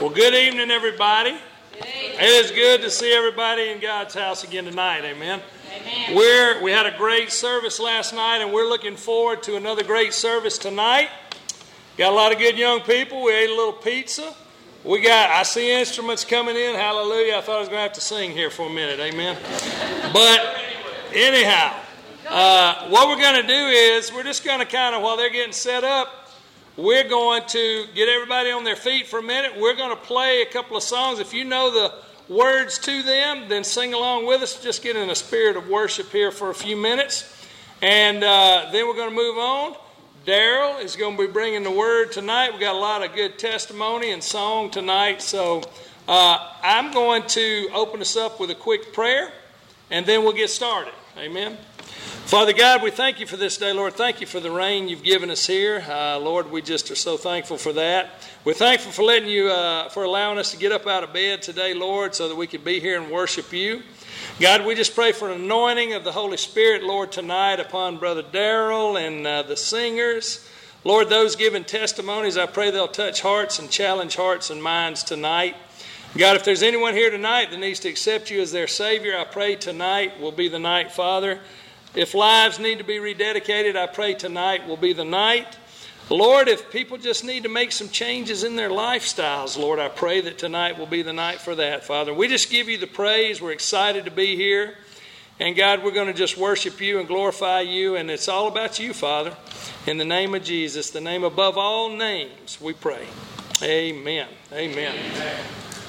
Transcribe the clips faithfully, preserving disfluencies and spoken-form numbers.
Well, good evening, everybody. Good evening. It is good to see everybody in God's house again tonight. Amen. Amen. We're, we had a great service last night, and we're looking forward to another great service tonight. Got a lot of good young people. We ate a little pizza. We got, I see instruments coming in. Hallelujah. I thought I was going to have to sing here for a minute. Amen. But anyhow, uh, what we're going to do is we're just going to kind of, while they're getting set up, we're going to get everybody on their feet for a minute. We're going to play a couple of songs. If you know the words to them, then sing along with us. Just get in a spirit of worship here for a few minutes. And uh, then we're going to move on. Daryl is going to be bringing the word tonight. We've got a lot of good testimony and song tonight. So uh, I'm going to open us up with a quick prayer, and then we'll get started. Amen. Father God, we thank you for this day, Lord. Thank you for the rain you've given us here. Uh, Lord, we just are so thankful for that. We're thankful for letting you, uh, for allowing us to get up out of bed today, Lord, so that we could be here and worship you. God, we just pray for an anointing of the Holy Spirit, Lord, tonight upon Brother Daryl and uh, the singers. Lord, those giving testimonies, I pray they'll touch hearts and challenge hearts and minds tonight. God, if there's anyone here tonight that needs to accept you as their Savior, I pray tonight will be the night, Father. If lives need to be rededicated, I pray tonight will be the night. Lord, if people just need to make some changes in their lifestyles, Lord, I pray that tonight will be the night for that, Father. We just give you the praise. We're excited to be here. And God, we're going to just worship you and glorify you. And it's all about you, Father. In the name of Jesus, the name above all names, we pray. Amen. Amen. Amen.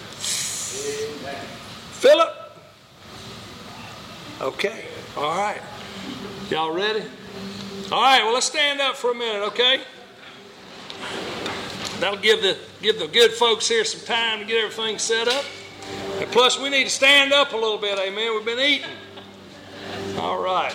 Philip. Okay. All right. Y'all ready? All right, well, let's stand up for a minute, okay? That'll give the give the good folks here some time to get everything set up. And plus, we need to stand up a little bit, amen? We've been eating. All right.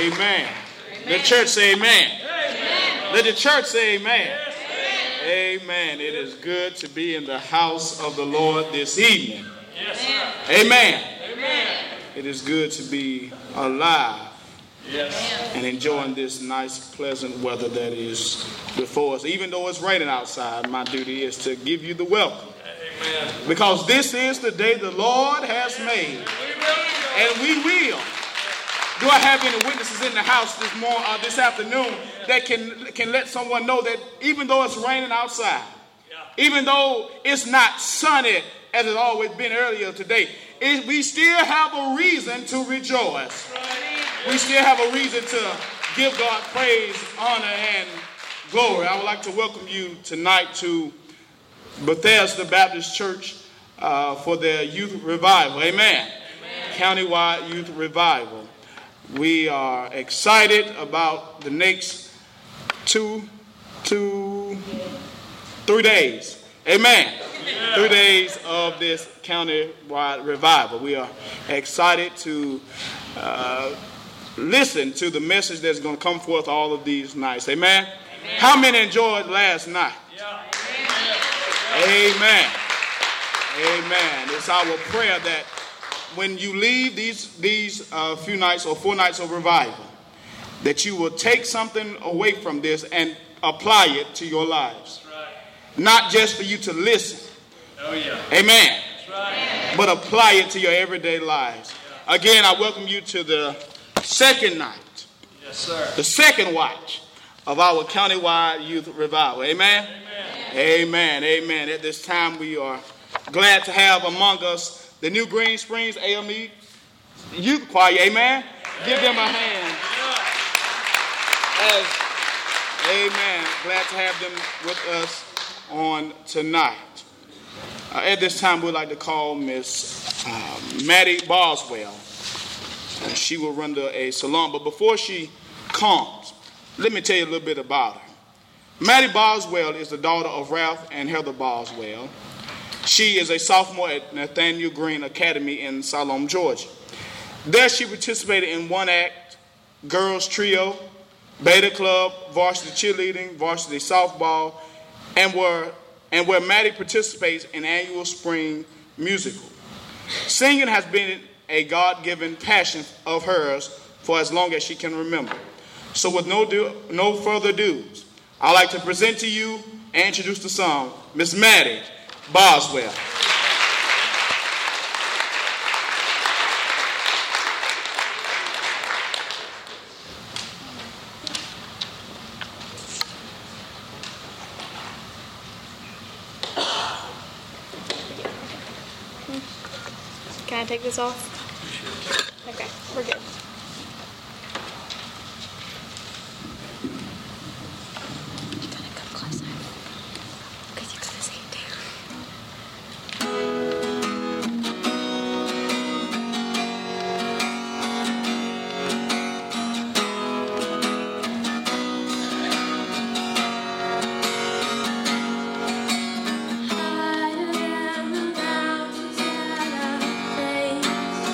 Amen. Let the church say amen. Let the church say amen. Amen. It is good to be in the house of the Lord this evening. Amen. It is good to be alive and enjoying this nice, pleasant weather that is before us. Even though it's raining outside, my duty is to give you the welcome. Because this is the day the Lord has made. And we will. Do I have any witnesses in the house this morning, uh, this afternoon, that can can let someone know that even though it's raining outside, even though it's not sunny as it's always been earlier today, it, we still have a reason to rejoice. We still have a reason to give God praise, honor, and glory. I would like to welcome you tonight to Bethesda Baptist Church uh, for their youth revival. Amen. Amen. Countywide youth revival. We are excited about the next two, two, three days. Amen. Yeah. Three days of this countywide revival. We are excited to uh, listen to the message that's going to come forth all of these nights. Amen. Amen. How many enjoyed last night? Yeah. Amen. Amen. It's our prayer that when you leave these these uh, few nights or four nights of revival, that you will take something away from this and apply it to your lives. That's right. Not just for you to listen. Oh, yeah. Amen. That's right. But apply it to your everyday lives. Yeah. Again, I welcome you to the second night. Yes, sir. The second watch of our countywide youth revival. Amen. Amen. Amen. Amen. At this time, we are glad to have among us the New Green Springs A M E Youth Choir. Amen. Give them a hand. As, amen. Glad to have them with us on tonight. Uh, at this time, we'd like to call Miss uh, Maddie Boswell. Uh, she will render a salon. But before she comes, let me tell you a little bit about her. Maddie Boswell is the daughter of Ralph and Heather Boswell. She is a sophomore at Nathaniel Green Academy in Salem, Georgia. There she participated in one act, girls trio, beta club, varsity cheerleading, varsity softball, and where, and where Maddie participates in annual spring musical. Singing has been a God-given passion of hers for as long as she can remember. So with no, do, no further ado, I'd like to present to you and introduce the song, Miss Maddie Boswell. Can I take this off? Okay, we're good. You gotta come closer. Because you gotta say it too. Higher than the mountains that I face,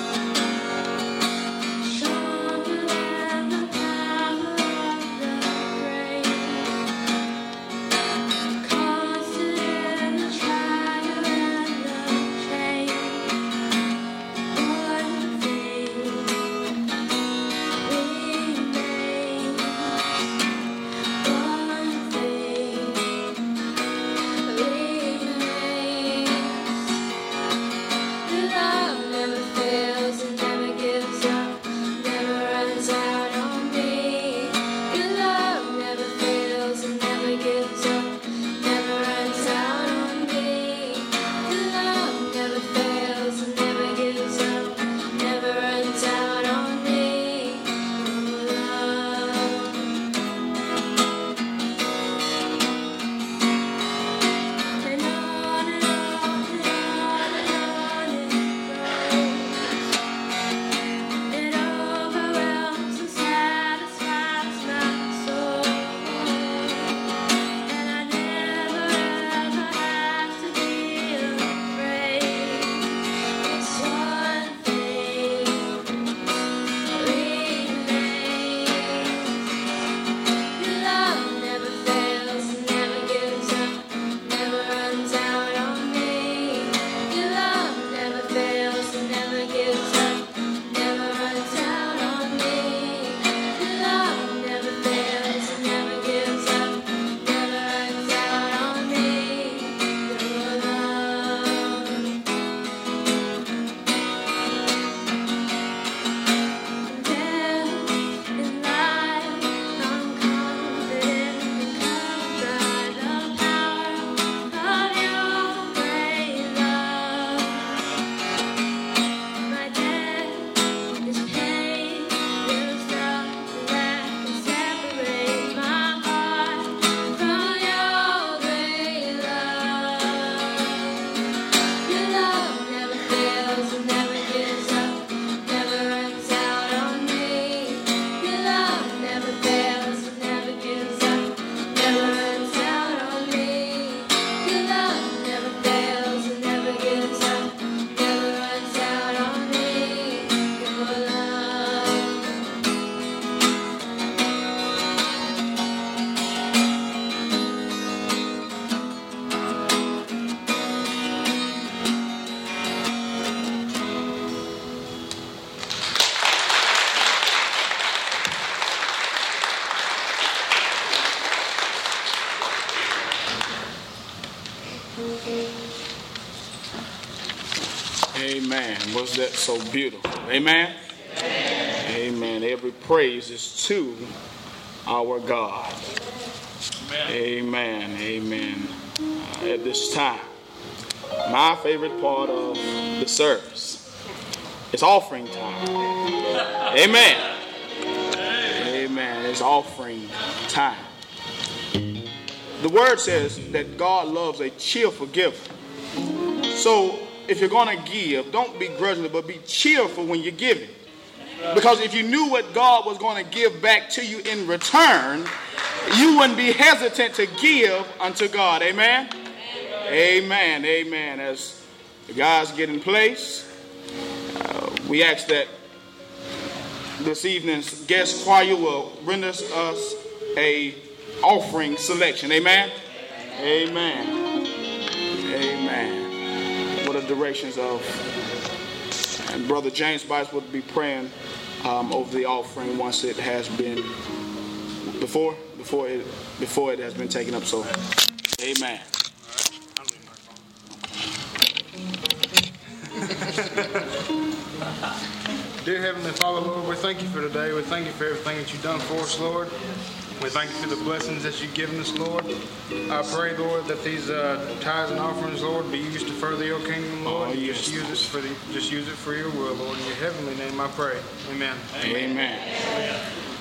Amen. Was that so beautiful? Amen. Amen. Amen. Every praise is to our God. Amen. Amen. Uh, at this time, my favorite part of the service is offering time. Amen. Amen. It's offering time. The word says that God loves a cheerful giver. So if you're going to give, don't be grudgingly, but be cheerful when you're giving. Because if you knew what God was going to give back to you in return, you wouldn't be hesitant to give unto God. Amen? Amen. Amen. As the guys get in place, uh, we ask that this evening's guest choir will render us a offering selection. Amen? Amen. Amen. What are the directions of, and Brother James Bice will be praying um, over the offering once it has been, before, before it, before it has been taken up. So, amen. Dear Heavenly Father, Lord, we thank you for today. We thank you for everything that you've done for us, Lord. We thank you for the blessings that you've given us, Lord. I pray, Lord, that these uh, tithes and offerings, Lord, be used to further your kingdom, Lord. Oh, yes. Just use it for the, just use it for your will, Lord. In your heavenly name, I pray. Amen. Amen. Amen.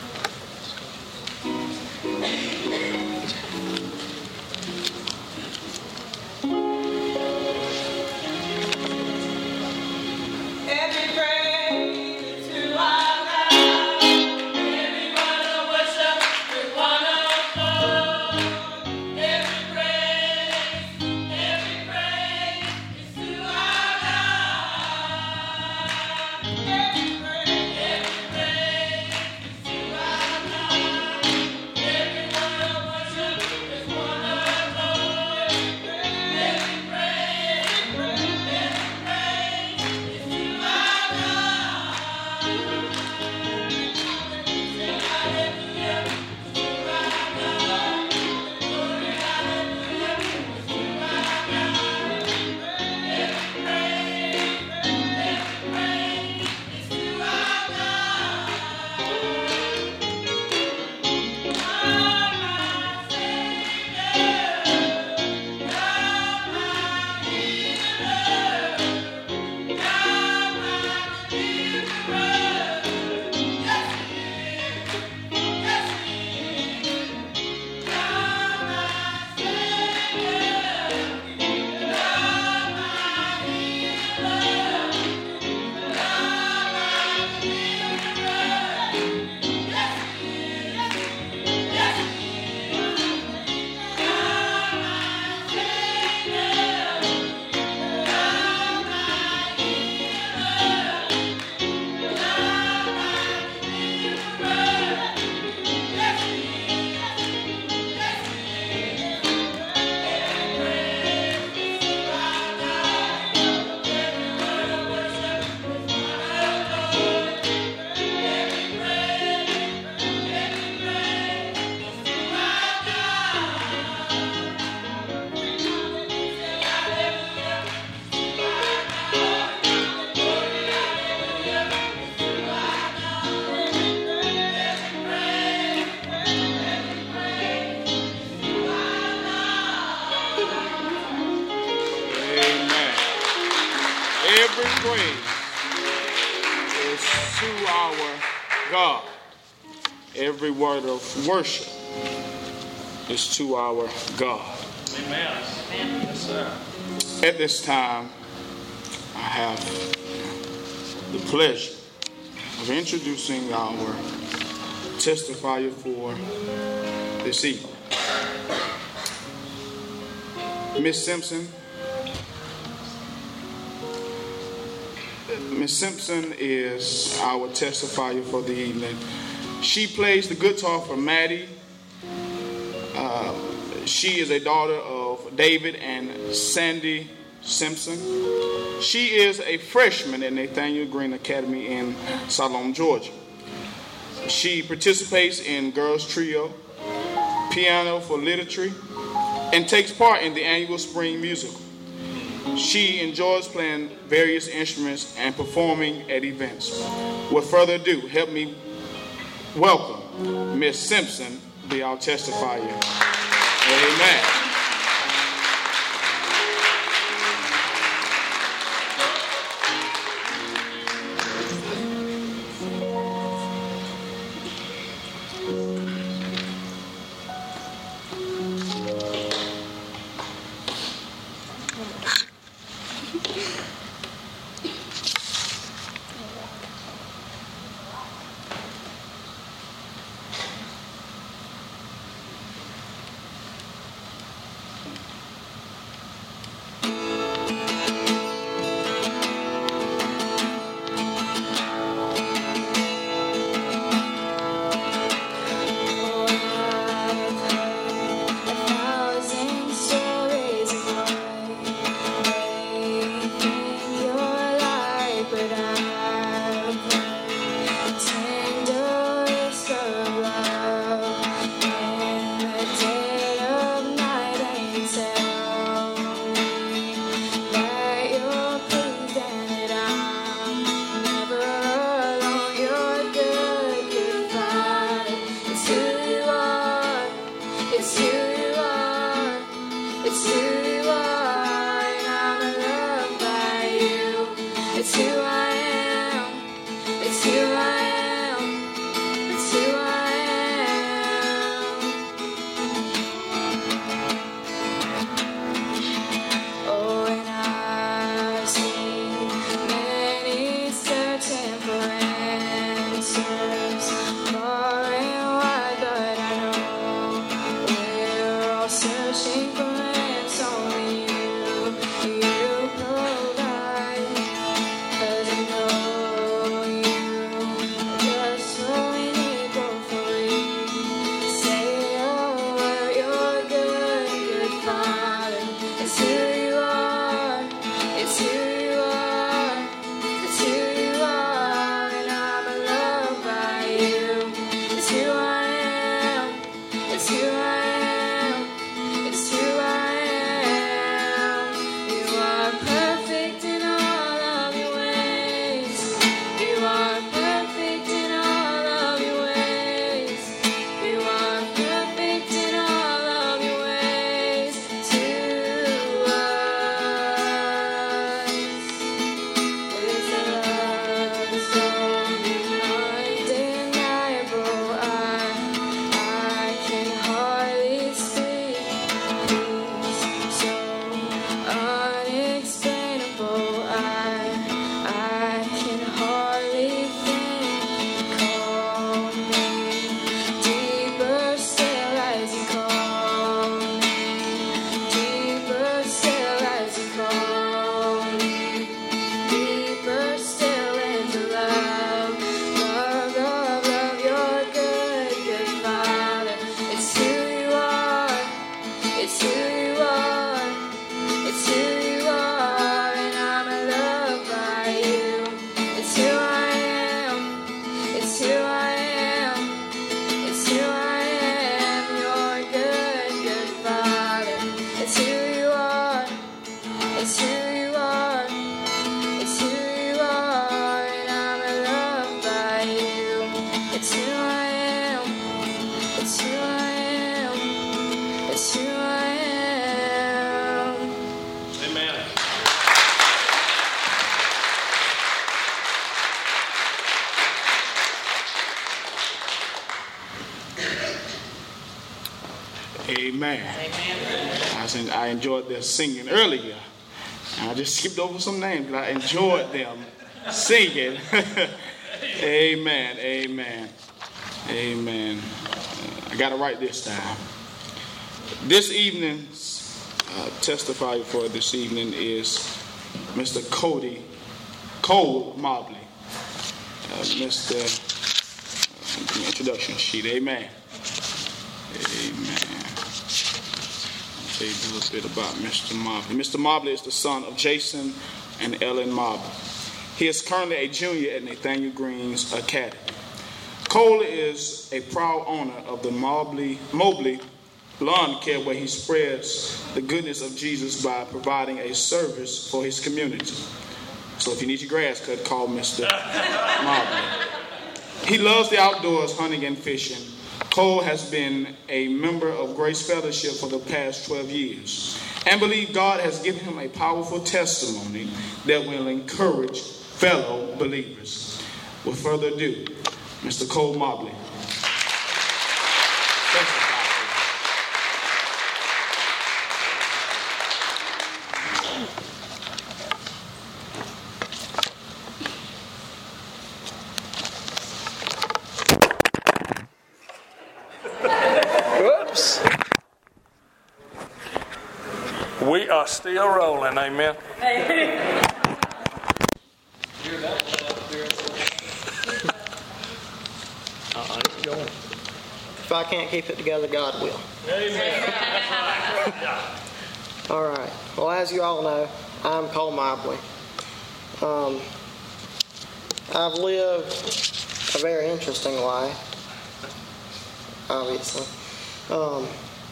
Every praise is to our God. Every word of worship is to our God. Amen. Yes, sir. At this time, I have the pleasure of introducing our testifier for this evening. Miss Simpson. Miss Simpson is our testifier for the evening. She plays the guitar for Maddie. Uh, she is a daughter of David and Sandy Simpson. She is a freshman at Nathaniel Green Academy in Salem, Georgia. She participates in Girls Trio, piano for literature, and takes part in the annual spring musical. She enjoys playing various instruments and performing at events. With further ado, help me welcome Miss Simpson, the Our Testifier. Amen. Amen. I, said, I enjoyed their singing earlier. I just skipped over some names, but I enjoyed them singing. Amen. Amen. Amen. I got it right this time. This evening's uh, testifier for this evening is Mister Cody Cole Mobley. Uh, Mister Uh, introduction sheet. Amen. Amen. I'll tell you a little bit about Mister Mobley. Mister Mobley is the son of Jason and Ellen Mobley. He is currently a junior at Nathaniel Green's Academy. Cole is a proud owner of the Mobley, Mobley lawn care where he spreads the goodness of Jesus by providing a service for his community. So if you need your grass cut, call Mister Marvin. He loves the outdoors, hunting and fishing. Cole has been a member of Grace Fellowship for the past twelve years and believe God has given him a powerful testimony that will encourage fellow believers. With further ado, Mister Cole Mobley. Whoops. We are still rolling, amen. If I can't keep it together, God will. Amen. All right. Well, as you all know, I'm Cole Mobley. Um, I've lived a very interesting life, obviously. Um,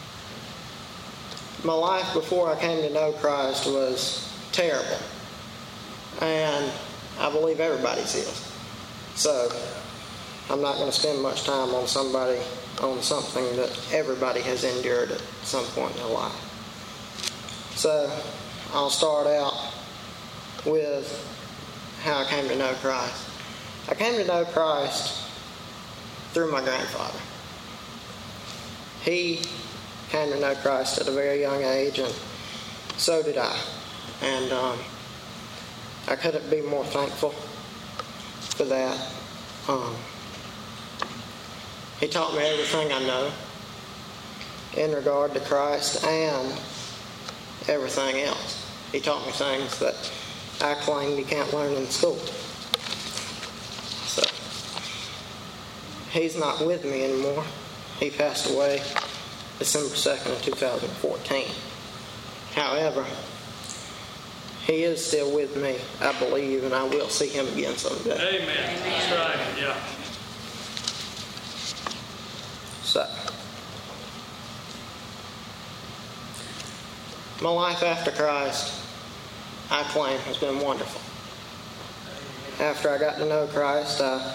my life before I came to know Christ was terrible, and I believe everybody's is. So I'm not going to spend much time on somebody on something that everybody has endured at some point in their life. So I'll start out with how I came to know Christ. I came to know Christ through my grandfather. He came to know Christ at a very young age, and so did I. And um, I couldn't be more thankful for that. Um, he taught me everything I know in regard to Christ and everything else. He taught me things that I claim you can't learn in school. So, he's not with me anymore. He passed away December second of two thousand fourteen. However, he is still with me, I believe, and I will see him again someday. Amen. Amen. That's right. Yeah. So, my life after Christ, I claim, has been wonderful. After I got to know Christ, I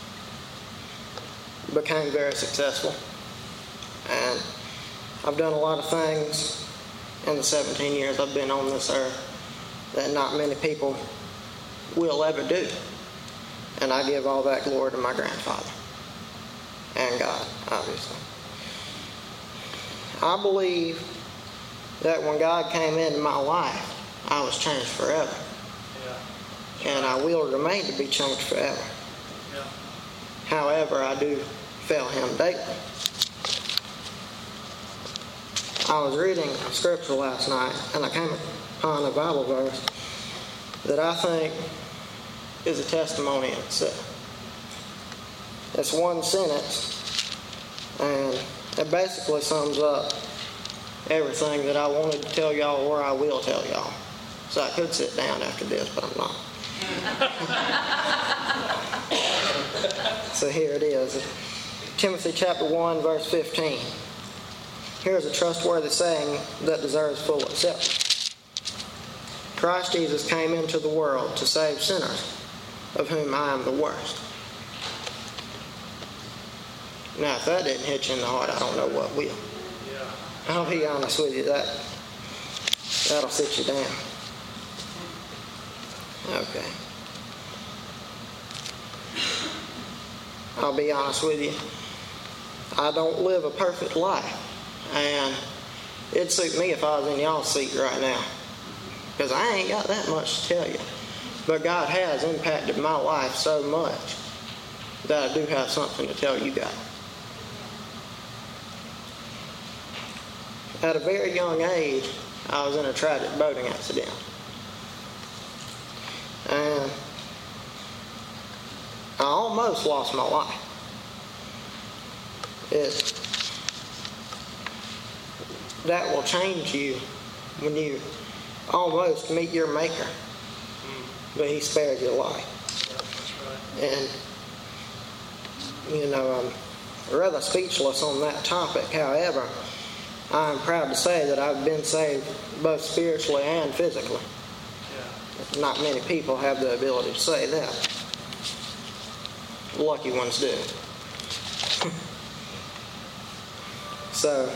became very successful. And I've done a lot of things in the seventeen years I've been on this earth that not many people will ever do. And I give all that glory to my grandfather and God, obviously. I believe that when God came into my life, I was changed forever. Yeah. And I will remain to be changed forever. Yeah. However, I do fail him daily. I was reading scripture last night, and I came upon a Bible verse that I think is a testimony in itself. It's one sentence, and it basically sums up everything that I wanted to tell y'all, or I will tell y'all. So I could sit down after this, but I'm not. So here it is. Timothy chapter one, verse fifteen. Here's a trustworthy saying that deserves full acceptance. Christ Jesus came into the world to save sinners, of whom I am the worst. Now, if that didn't hit you in the heart, I don't know what will. Yeah. I'll be honest with you, that, that'll sit you down. Okay. I'll be honest with you. I don't live a perfect life. And it'd suit me if I was in y'all's seat right now. Because I ain't got that much to tell you. But God has impacted my life so much that I do have something to tell you guys. At a very young age, I was in a tragic boating accident. And I almost lost my life. It, that will change you when you almost meet your Maker. But he spared your life. And, you know, I'm rather speechless on that topic. However, I am proud to say that I've been saved both spiritually and physically. Not many people have the ability to say that. Lucky ones do. So,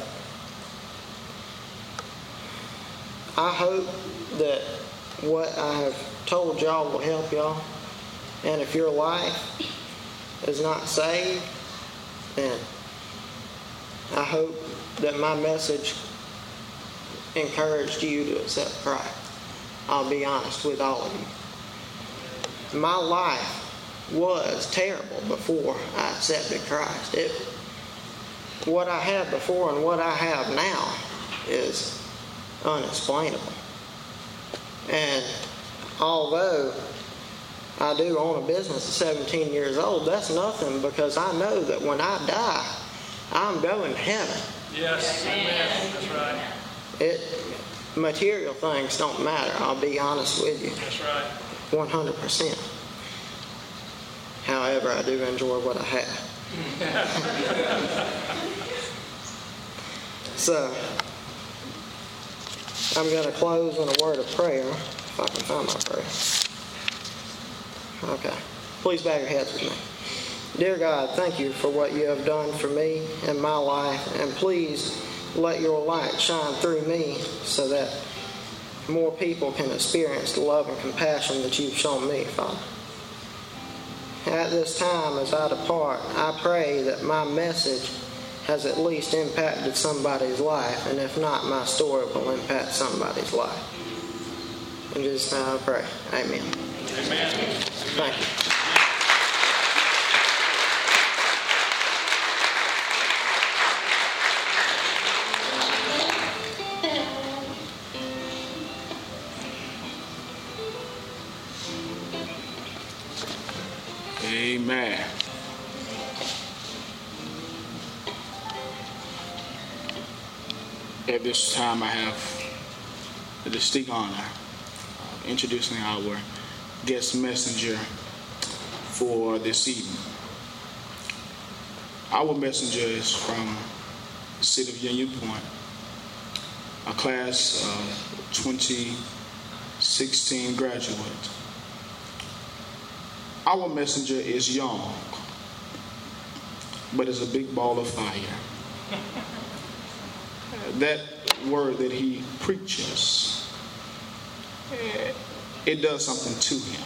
I hope that what I have told y'all will help y'all. And if your life is not saved, then I hope that my message encouraged you to accept Christ. I'll be honest with all of you. My life was terrible before I accepted Christ. It, what I had before and what I have now is unexplainable. And although I do own a business at seventeen years old, that's nothing, because I know that when I die, I'm going to heaven. Yes, amen. That's right. It, material things don't matter, I'll be honest with you. That's right. one hundred percent. However, I do enjoy what I have. So, I'm going to close in a word of prayer, if I can find my prayer. Okay. Please bow your heads with me. Dear God, thank you for what you have done for me in my life, and please let your light shine through me so that more people can experience the love and compassion that you've shown me, Father. At this time, as I depart, I pray that my message has at least impacted somebody's life, and if not, my story will impact somebody's life. In Jesus' name I pray. Amen. Amen. Thank you. Amen. At this time, I have the distinct honor of introducing our guest messenger for this evening. Our messenger is from the city of Union Point, a class of twenty sixteen graduate. Our messenger is young, but is a big ball of fire. That word that he preaches, it does something to him.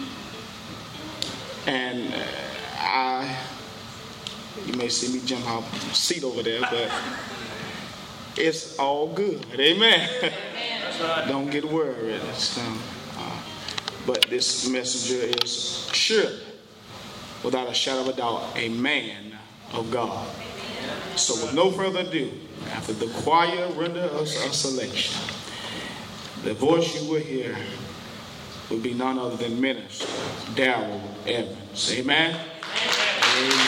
And I, you may see me jump out the seat over there, but it's all good. Amen. That's right. Don't get worried. It's, um, uh, but this messenger is surely, without a shadow of a doubt, a man of God. So with no further ado, after the choir render us a selection, the voice you will hear will be none other than Minister Darrell Evans. Amen? Amen.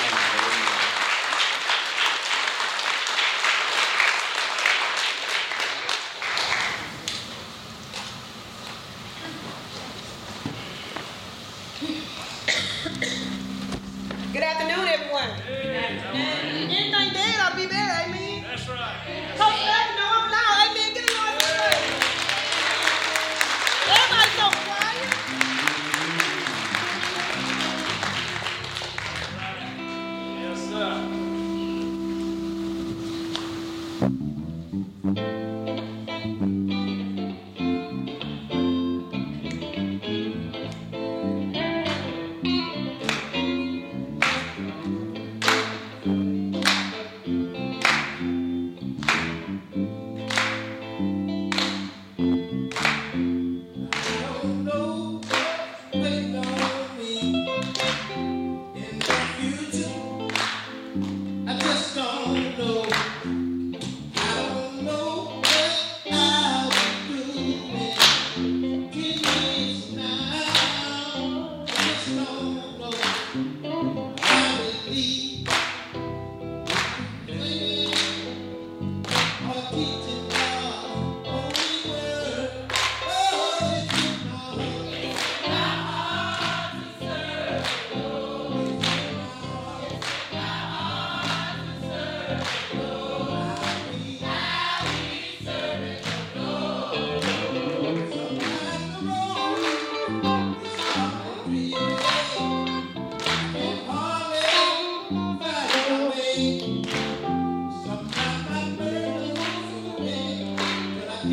Good afternoon, everyone. Anything dead, I'll be there. Amen. That's right. Come back, no, I'm loud. Amen. Get it on. Everybody's so quiet. Yes, sir.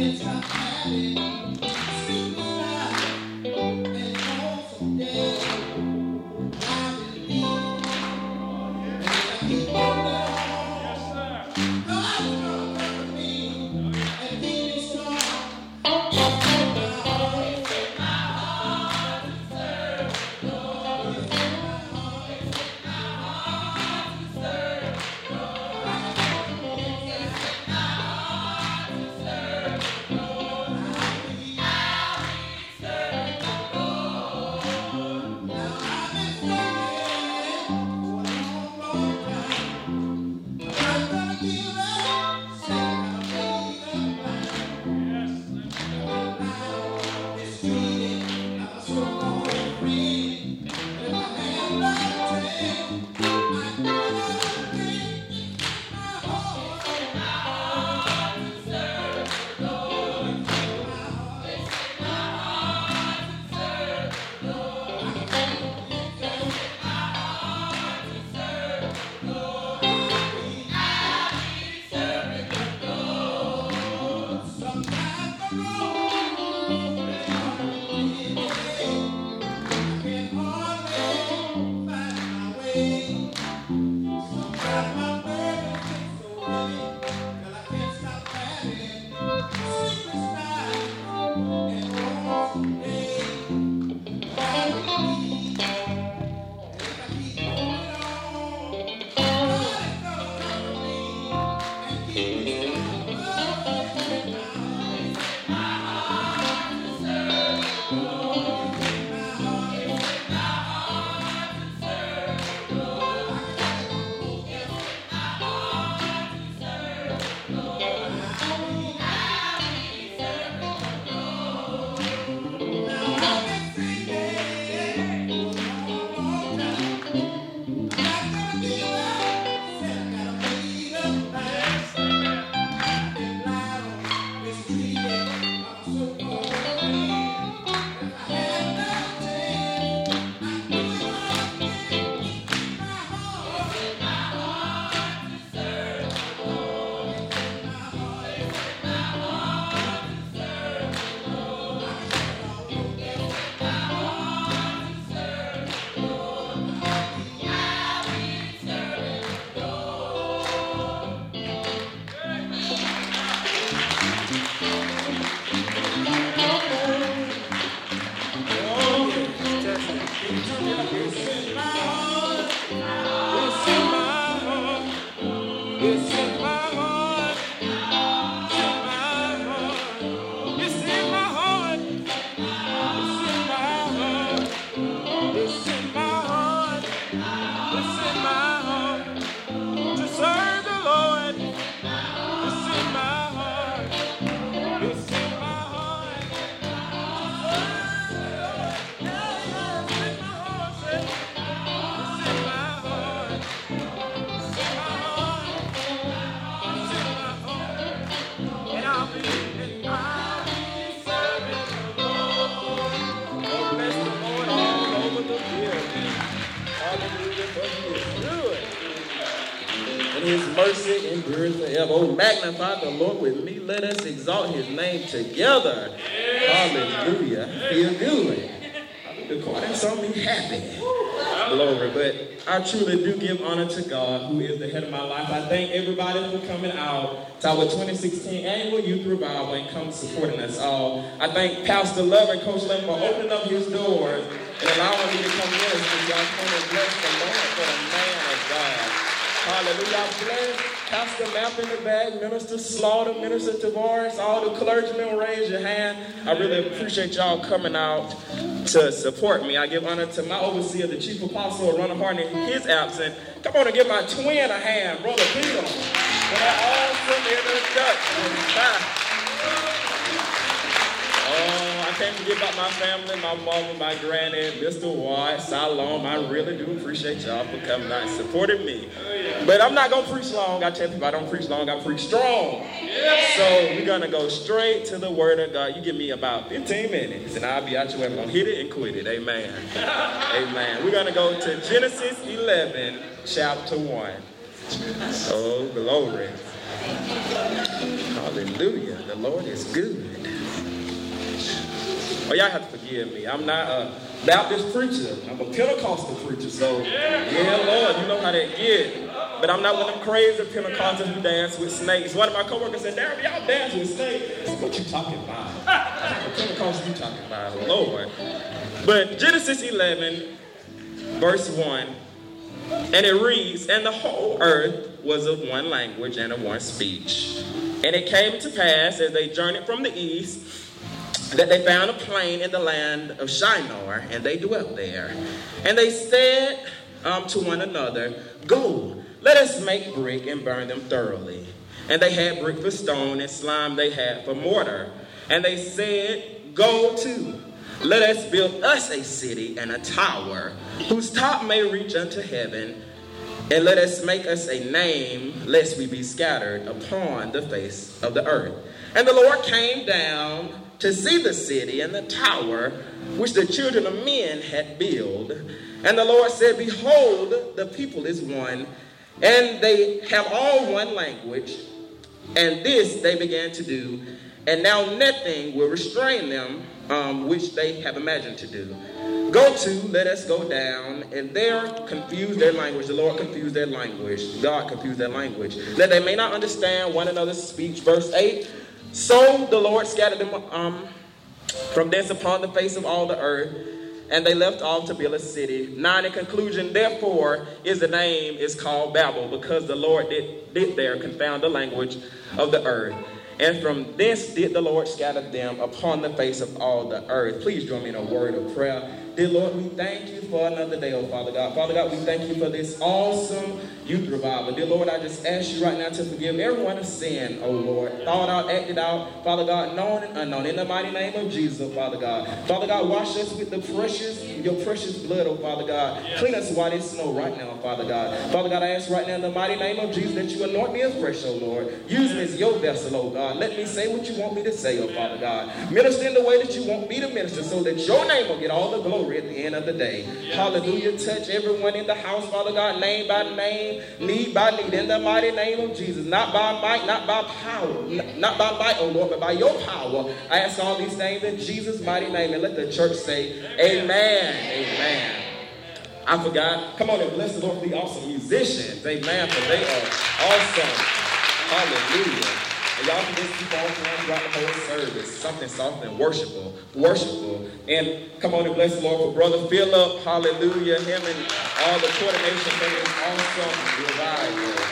Mercy endures forever. Oh, magnify the Lord with me. Let us exalt his name together. Hallelujah. Feel good. The choir saw me happy. Glory. But I truly do give honor to God, who is the head of my life. I thank everybody for coming out to our twenty sixteen annual youth revival and come supporting us all. I thank Pastor Love and Coach Love for opening up his doors and allowing me to come minister. Y'all come and bless the Lord for the man of God. Hallelujah. Bless Pastor Map in the back, Minister Slaughter, Minister Tavares, all the clergymen, raise your hand. I really appreciate y'all coming out to support me. I give honor to my overseer, the chief apostle, Ronald Harden, in his absence. Come on and give my twin a hand, Brother Peter, for that awesome introduction. Oh, I can't forget about my family, my mama, my granny, Mister White, Salome. I really do appreciate y'all for coming out and supporting me. But I'm not going to preach long. I tell people I don't preach long, I preach strong. So we're going to go straight to the word of God. You give me about fifteen minutes, and I'll be out your way. I'm going to hit it and quit it. Amen. Amen. We're going to go to Genesis eleven, chapter one. Oh, glory. Hallelujah. The Lord is good. Oh, y'all have to forgive me. I'm not a Baptist preacher. I'm a Pentecostal preacher. So, yeah, Lord, you know how that get. But I'm not one of them crazy Pentecostals who dance with snakes. One of my coworkers said, Darren, y'all dance with snakes. What you talking about? What Pentecostal you talking about? Lord. But Genesis eleven, verse one, and it reads, and the whole earth was of one language and of one speech. And it came to pass as they journeyed from the east that they found a plain in the land of Shinar, and they dwelt there. And they said um, to one another, go, let us make brick and burn them thoroughly. And they had brick for stone, and slime they had for mortar. And they said, go to, let us build us a city and a tower, whose top may reach unto heaven, and let us make us a name, lest we be scattered upon the face of the earth. And the Lord came down to see the city and the tower which the children of men had built. And the Lord said, behold, the people is one, and they have all one language. And this they began to do, and now nothing will restrain them, um, which they have imagined to do. Go to, let us go down, and there confuse their language. The Lord confused their language. God confused their language, that they may not understand one another's speech. Verse eight, so the Lord scattered them um, from thence upon the face of all the earth, and they left off to build a city. Nine, in conclusion, therefore, is the name is called Babel, because the Lord did, did there confound the language of the earth. And from this did the Lord scatter them upon the face of all the earth. Please join me in a word of prayer. Dear Lord, we thank you for another day, oh Father God. Father God, we thank you for this awesome youth revival. Dear Lord, I just ask you right now to forgive everyone of sin, oh Lord. Thought out, acted out, Father God, known and unknown. In the mighty name of Jesus, oh Father God. Father God, wash us with the precious, your precious blood, oh Father God. Clean us white as snow right now, Father God. Father God, I ask right now in the mighty name of Jesus that you anoint me afresh, oh Lord. Use me as your vessel, oh God. Let me say what you want me to say, oh Father God. Minister in the way that you want me to minister, so that your name will get all the glory at the end of the day. Yeah. Hallelujah. Touch everyone in the house, Father God, name by name, need by need, in the mighty name of Jesus. Not by might, not by power, not by might, oh Lord, but by your power. I ask all these things in Jesus' mighty name, and let the church say amen. Amen. Amen. I forgot. Come on and bless the Lord for the awesome musicians. Amen. For they are awesome. Hallelujah. And y'all can just keep on playing throughout the whole service. Something soft and worshipful. Worshipful. And come on and bless the Lord for Brother Philip. Hallelujah. Him and all the coordination for this awesome revival.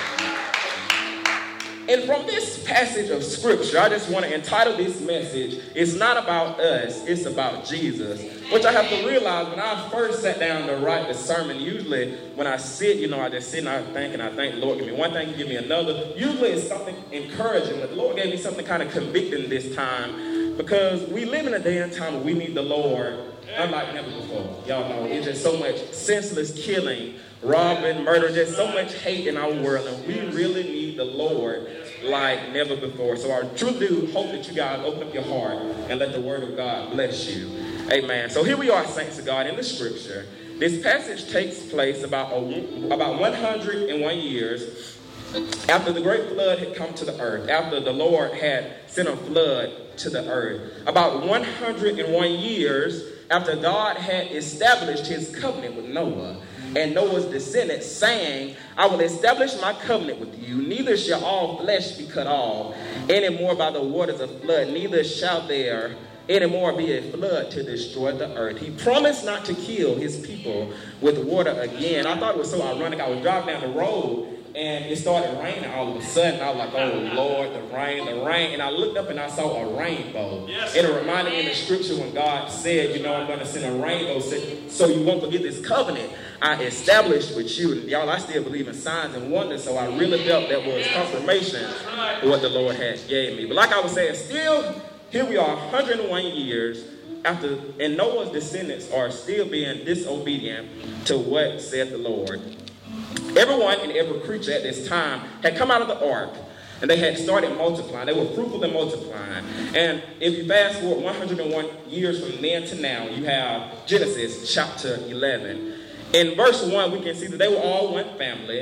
And from this passage of scripture, I just want to entitle this message, it's not about us, it's about Jesus. Which I have to realize when I first sat down to write the sermon, usually when I sit, you know, I just sit and I think and I think, Lord, give me one thing, give me another. Usually it's something encouraging, but the Lord gave me something kind of convicting this time, because we live in a day and time where we need the Lord unlike never before. Y'all know, it's just so much senseless killing, robbing, murder, just so much hate in our world, and we really need the Lord like never before. So I truly do hope that you guys open up your heart and let the word of God bless you. Amen. So here we are, saints of God, in the scripture. This passage takes place about, a, about one hundred one years after the great flood had come to the earth, after the Lord had sent a flood to the earth. About one hundred one years after God had established his covenant with Noah and Noah's descendants, saying, I will establish my covenant with you, neither shall all flesh be cut off any more by the waters of flood, neither shall there anymore be a flood to destroy the earth. He promised not to kill his people with water again. I thought it was so ironic. I was driving down the road and it started raining all of a sudden. I was like, oh Lord, the rain, the rain. And I looked up and I saw a rainbow. Yes. And it reminded me in the scripture when God said, you know, I'm going to send a rainbow so you won't forget this covenant I established with you. And y'all, I still believe in signs and wonders, so I really felt that was confirmation of what the Lord had gave me. But like I was saying, still, here we are, one hundred one years after, and Noah's descendants are still being disobedient to what said the Lord. Everyone and every creature at this time had come out of the ark, and they had started multiplying. They were fruitful and multiplying. And if you fast forward one hundred one years from then to now, you have Genesis chapter eleven. In verse one, we can see that they were all one family.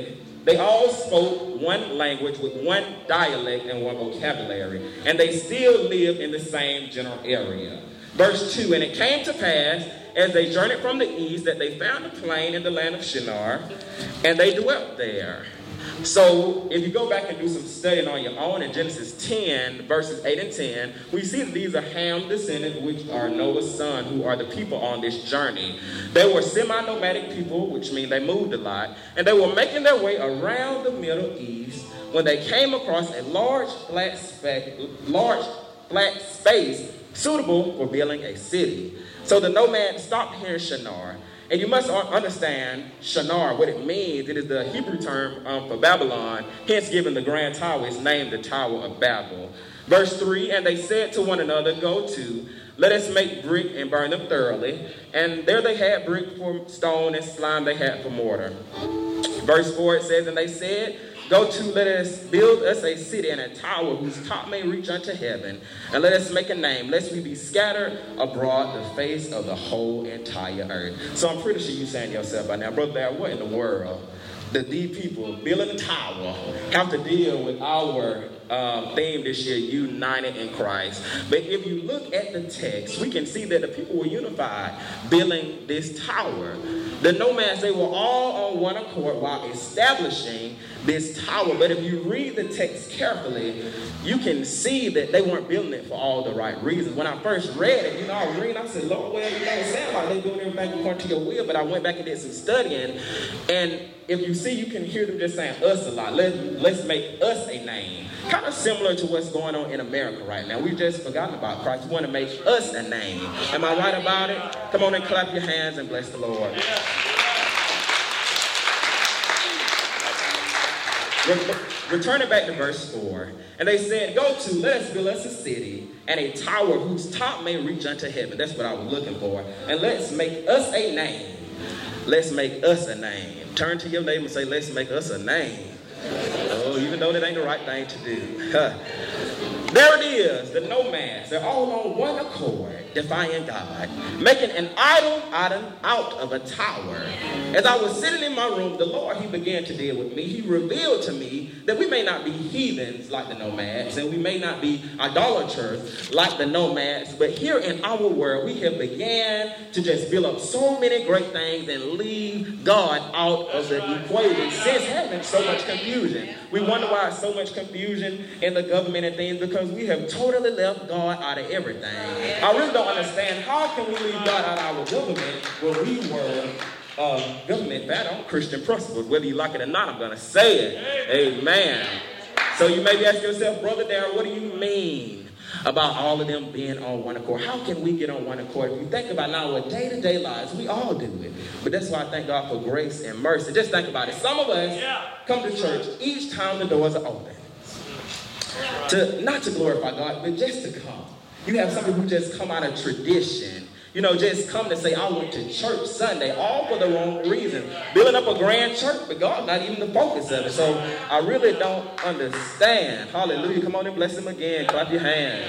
They all spoke one language with one dialect and one vocabulary, and they still lived in the same general area. Verse two, and it came to pass, as they journeyed from the east, that they found a plain in the land of Shinar, and they dwelt there. So if you go back and do some studying on your own in Genesis ten, verses eight and ten, we see that these are Ham descendants, which are Noah's son, who are the people on this journey. They were semi-nomadic people, which means they moved a lot, and they were making their way around the Middle East when they came across a large flat, spa- large flat space suitable for building a city. So the nomads stopped here in Shinar. And you must understand Shinar, what it means. It is the Hebrew term um, for Babylon, hence given the grand tower its name, the Tower of Babel. Verse three, and they said to one another, go to, let us make brick and burn them thoroughly. And there they had brick for stone and slime they had for mortar. Verse four, it says, and they said, go to, let us build us a city and a tower whose top may reach unto heaven, and let us make a name, lest we be scattered abroad the face of the whole entire earth. So I'm pretty sure you're saying to yourself by now, Brother Larry, what in the world did these people building a tower have to deal with our um, theme this year, united in Christ? But if you look at the text, we can see that the people were unified building this tower. The nomads, they were all on one accord while establishing this tower. But if you read the text carefully, you can see that they weren't building it for all the right reasons. When I first read it, you know, I was reading, I said, Lord, well, you know, it sounds like they're doing everything according to your will. But I went back and did some studying, and if you see, you can hear them just saying us a lot. Let's, let's make us a name. Kind of similar to what's going on in America right now. We've just forgotten about Christ. We want to make us a name. Am I right about it? Come on and clap your hands and bless the Lord. Yeah. Returning back to verse four, and they said, go to, let us build us a city and a tower whose top may reach unto heaven. That's what I was looking for. And let's make us a name. Let's make us a name. Turn to your neighbor and say, let's make us a name. Oh, even though that ain't the right thing to do. Huh. There it is, the nomads. They're all on one accord, defying God, making an idol out of, out of a tower. As I was sitting in my room, the Lord, he began to deal with me. He revealed to me that we may not be heathens like the nomads, and we may not be idolaters like the nomads, but here in our world, we have began to just build up so many great things and leave God out of the equation. Since having so much confusion. We wonder why so much confusion in the government and things, because we have totally left God out of everything. I really don't understand, how can we leave God out of our government when we were uh, government bad on Christian principles? Whether you like it or not, I'm going to say it. Amen. So you may be asking yourself, Brother Darrell, what do you mean about all of them being on one accord? How can we get on one accord? If you think about now our day-to-day lives, we all do it. But that's why I thank God for grace and mercy. Just think about it. Some of us come to church each time the doors are open. To, not to glorify God, but just to come. You have some people who just come out of tradition. You know, just come to say, I went to church Sunday, all for the wrong reason. Building up a grand church, but God's not even the focus of it. So I really don't understand. Hallelujah. Come on and bless him again. Clap your hands.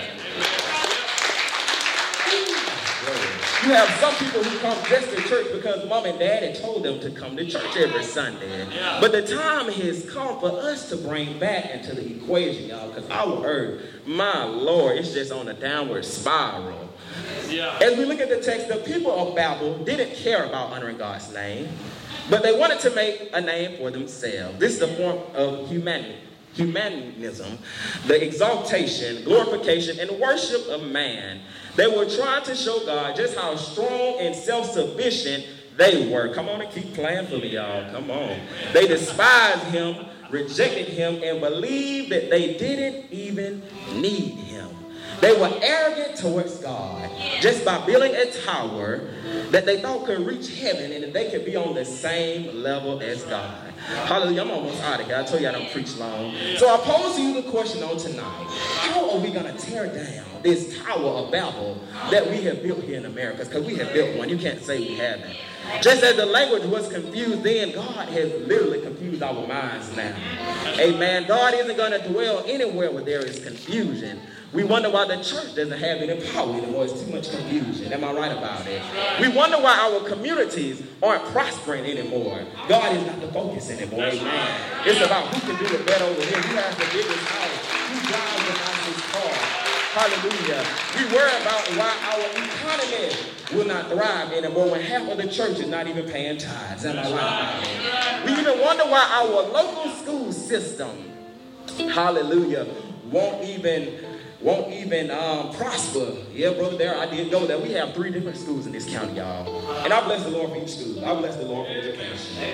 You have some people who come just to church because mom and daddy told them to come to church every Sunday. Yeah. But the time has come for us to bring back into the equation, y'all, because our earth, my Lord, it's just on a downward spiral. Yeah. As we look at the text, the people of Babel didn't care about honoring God's name, but they wanted to make a name for themselves. This is a form of humanity. Humanism, the exaltation, glorification, and worship of man. They were trying to show God just how strong and self-sufficient they were. Come on and keep playing for me, y'all. Come on. They despised him, rejected him, and believed that they didn't even need him. They were arrogant towards God just by building a tower that they thought could reach heaven and that they could be on the same level as God. Hallelujah. I'm almost out of here. I told you I don't preach long. So I pose to you the question on tonight. How are we going to tear down this Tower of Babel that we have built here in America? Because we have built one. You can't say we haven't. Just as the language was confused then, God has literally confused our minds now. Amen. God isn't going to dwell anywhere where there is confusion. We wonder why the church doesn't have any power anymore. It's too much confusion. Am I right about it? We wonder why our communities aren't prospering anymore. God is not the focus anymore. Amen. It's about who can do it better over here. Who has the biggest house? Who drives the nicest car? Hallelujah. We worry about why our economy will not thrive anymore when half of the church is not even paying tithes. Am I right about it? We even wonder why our local school system, hallelujah, won't even won't even um, prosper. Yeah, brother, there I did go there. We have three different schools in this county, y'all. And I bless the Lord for each school. I bless the Lord for education.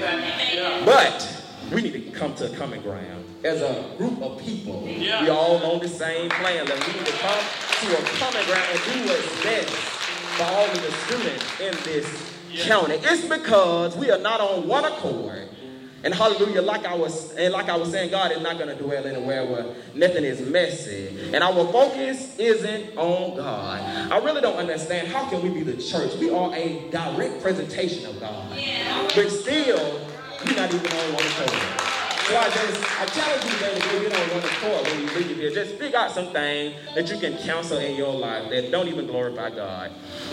But we need to come to a common ground. As a group of people, yeah. we all on the same plan. That we need to come to a common ground and do what's best for all of the students in this yeah. county. It's because we are not on one accord. And hallelujah, like I was and like I was saying, God is not going to dwell anywhere where nothing is messy. And our focus isn't on God. I really don't understand how can we be the church? We are a direct presentation of God. Yeah. But still, we're not even on one accord. So I just, I challenge you today to get on one accord when you leave here. Just figure out something that you can counsel in your life that don't even glorify God.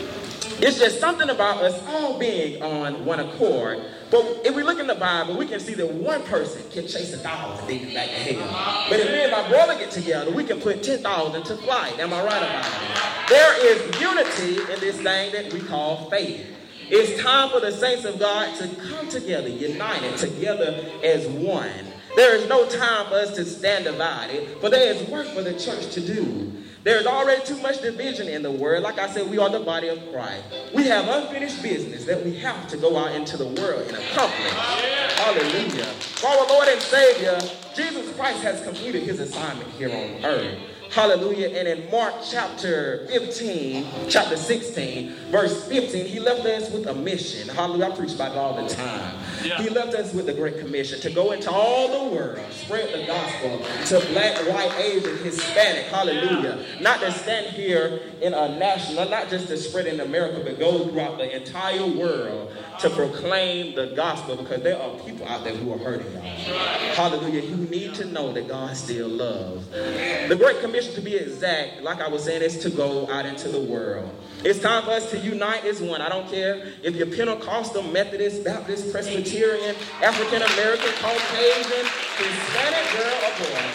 It's just something about us all being on one accord. But if we look in the Bible, we can see that one person can chase a thousand demons back to hell. But if me and my brother get together, we can put ten thousand to flight. Am I right about it? There is unity in this thing that we call faith. It's time for the saints of God to come together, united together as one. There is no time for us to stand divided, but there is work for the church to do. There is already too much division in the world. Like I said, we are the body of Christ. We have unfinished business that we have to go out into the world and accomplish. Hallelujah. For our Lord and Savior, Jesus Christ has completed his assignment here on earth. Hallelujah. And in Mark chapter fifteen, chapter sixteen, verse fifteen, he left us with a mission. Hallelujah. I preach about it all the time. Yeah. He left us with the Great Commission to go into all the world, spread the gospel to black, white, Asian, Hispanic. Hallelujah. Yeah. Not to stand here in a national, not just to spread in America, but go throughout the entire world to proclaim the gospel, because there are people out there who are hurting y'all. Hallelujah. Who need to know that God still loves. The Great Commission, to be exact, like I was saying, is to go out into the world. It's time for us to unite as one. I don't care if you're Pentecostal, Methodist, Baptist, Presbyterian, African American, Caucasian, Hispanic, girl or boy.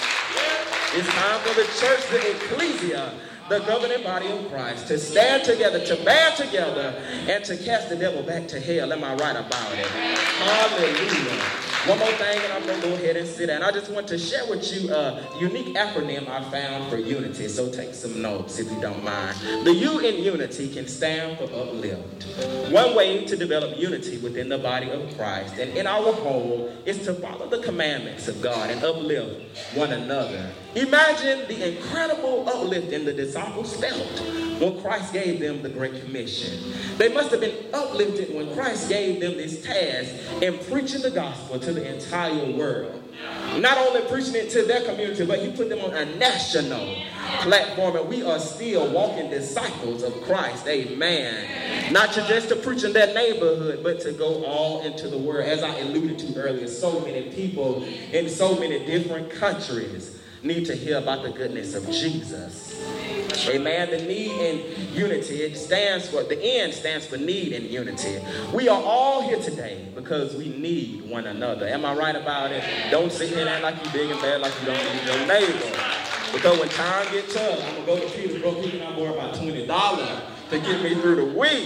It's time for the church, the ecclesia, the governing body of Christ, to stand together, to band together, and to cast the devil back to hell. Am I right about it? Hallelujah. One more thing, and I'm going to go ahead and sit down. I just want to share with you a unique acronym I found for unity. So take some notes if you don't mind. The U in unity can stand for uplift. One way to develop unity within the body of Christ and in our whole is to follow the commandments of God and uplift one another. Imagine the incredible uplifting the disciples felt when Christ gave them the Great Commission. They must have been uplifted when Christ gave them this task in preaching the gospel to the entire world. Not only preaching it to their community, but he put them on a national platform, and we are still walking disciples of Christ. Amen. Not to just to preach in their neighborhood, but to go all into the world. As I alluded to earlier, so many people in so many different countries need to hear about the goodness of Jesus. Amen. The need in unity, it stands for, the N stands for need in unity. We are all here today because we need one another. Am I right about it? Don't sit here and act like you're big and bad like you don't need your neighbor. Because when time gets tough, I'm going to go to Peterborough, Peter and I borrow about twenty dollars to get me through the week.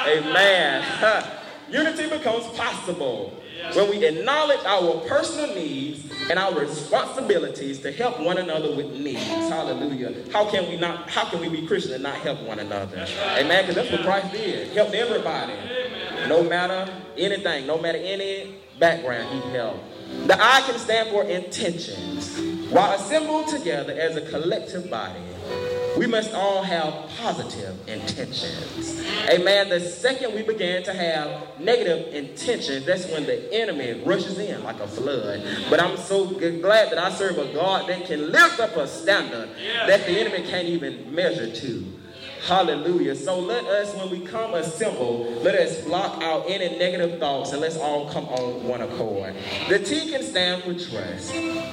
Amen. Unity becomes possible when we acknowledge our personal needs and our responsibilities to help one another with needs. Hallelujah. How can we not, how can we be Christian and not help one another? Amen. Because that's what Christ did. Helped everybody. No matter anything, no matter any background, he helped. The I can stand for intentions. While assembled together as a collective body, we must all have positive intentions. Amen. The second we begin to have negative intentions, that's when the enemy rushes in like a flood. But I'm so glad that I serve a God that can lift up a standard that the enemy can't even measure to. Hallelujah. So let us, when we come assemble, let us block out any negative thoughts and let's all come on one accord. The T can stand for trust.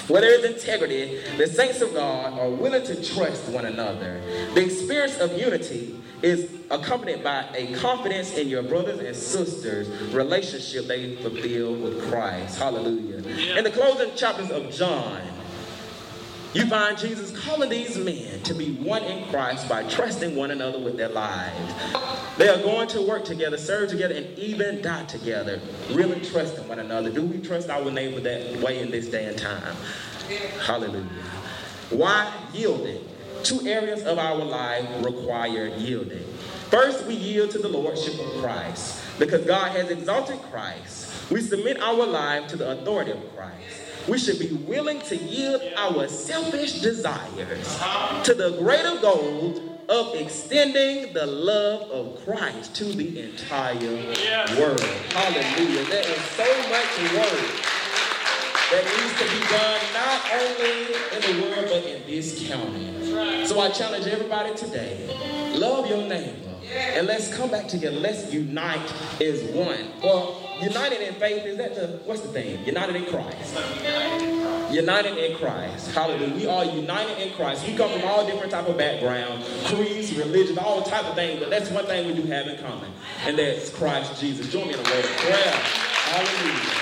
Where there is integrity, the saints of God are willing to trust one another. The experience of unity is accompanied by a confidence in your brothers and sisters' relationship they fulfill with Christ. Hallelujah. Yeah. In the closing chapters of John, you find Jesus calling these men to be one in Christ by trusting one another with their lives. They are going to work together, serve together, and even die together, really trusting one another. Do we trust our neighbor that way in this day and time? Hallelujah. Why yielding? Two areas of our life require yielding. First, we yield to the lordship of Christ. Because God has exalted Christ, we submit our life to the authority of Christ. We should be willing to yield our selfish desires to the greater goal of extending the love of Christ to the entire world. Hallelujah. There is so much work that needs to be done not only in the world but in this county. So I challenge everybody today, love your neighbor. And let's come back together. Let's unite as one. Well, united in faith, is that the, what's the thing? United in Christ. United in Christ. Hallelujah. We are united in Christ. We come from all different type of backgrounds, creeds, religions, all type of things. But that's one thing we do have in common. And that's Christ Jesus. Join me in a word of prayer. Hallelujah.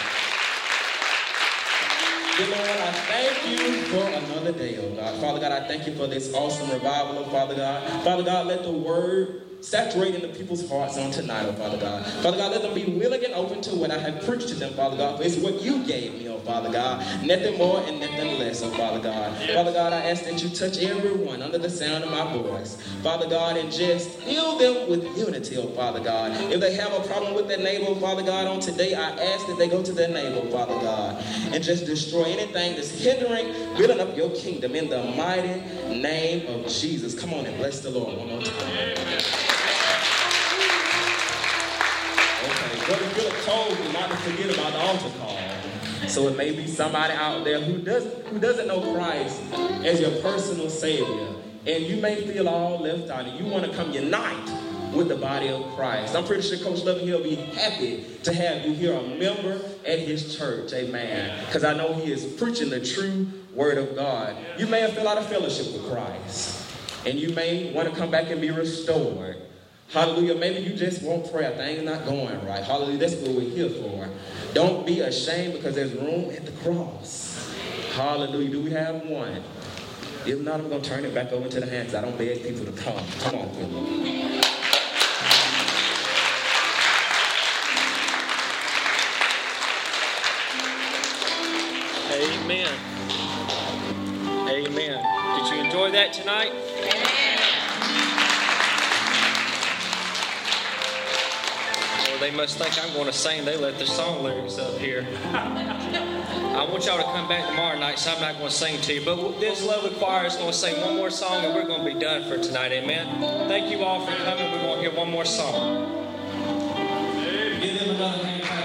Dear Lord, I thank you for another day, oh God. Father God, I thank you for this awesome revival, oh Father God. Father God, let the word saturate in the people's hearts on tonight, oh Father God. Father God, let them be willing and open to what I have preached to them, Father God. For it's what you gave me, oh Father God. Nothing more and nothing less, oh Father God. Father God, I ask that you touch everyone under the sound of my voice, Father God, and just fill them with unity, oh Father God. If they have a problem with their neighbor, Father God, on today, I ask that they go to their neighbor, Father God, and just destroy anything that's hindering building up your kingdom in the mighty name of Jesus. Come on and bless the Lord one more time. Brother Philip told me not to forget about the altar call. So it may be somebody out there who doesn't who doesn't know Christ as your personal Savior. And you may feel all left out and you want to come unite with the body of Christ. I'm pretty sure Coach Loving will be happy to have you here, a member at his church. Amen. Because I know he is preaching the true word of God. You may have fell out of fellowship with Christ. And you may want to come back and be restored. Hallelujah. Maybe you just want prayer. Things not going right. Hallelujah. That's what we're here for. Don't be ashamed because there's room at the cross. Hallelujah. Do we have one? If not, I'm going to turn it back over to the hands. I don't beg people to come. Come on, Philip. Amen. Amen. Did you enjoy that tonight? They must think I'm going to sing. They left the song lyrics up here. I want y'all to come back tomorrow night, so I'm not going to sing to you. But this lovely choir is going to sing one more song, and we're going to be done for tonight. Amen. Thank you all for coming. We're going to hear one more song. Give them another hand clap.